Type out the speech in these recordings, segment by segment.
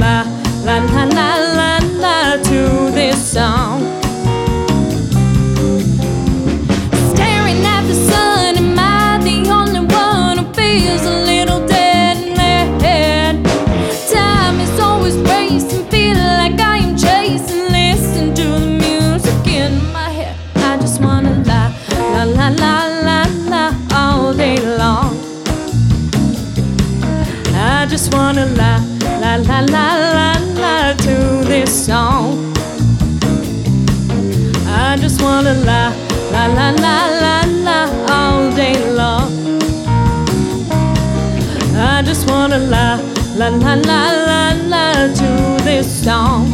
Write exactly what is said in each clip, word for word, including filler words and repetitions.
la, la la la la la to this song. Staring at the sun, am I the only one who feels a little dead in their head? Time is always racing, feel like I am chasing. Listen to the music in my head. I just wanna la, la la la la la all day long. I just wanna la, la la la la la to this song. I just wanna la, la la la la la all day long. I just wanna la, la la la la la to this song.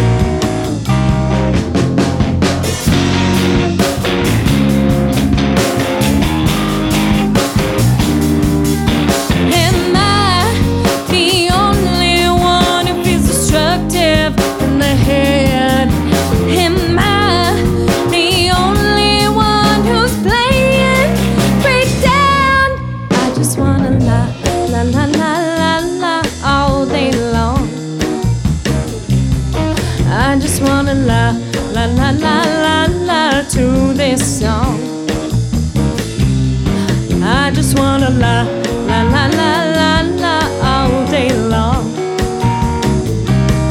La la la la la all day long. I just wanna la la la la la la to this song. I just wanna la la la la la la all day long.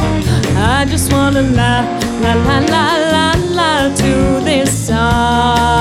I just wanna la la la la la la to this song.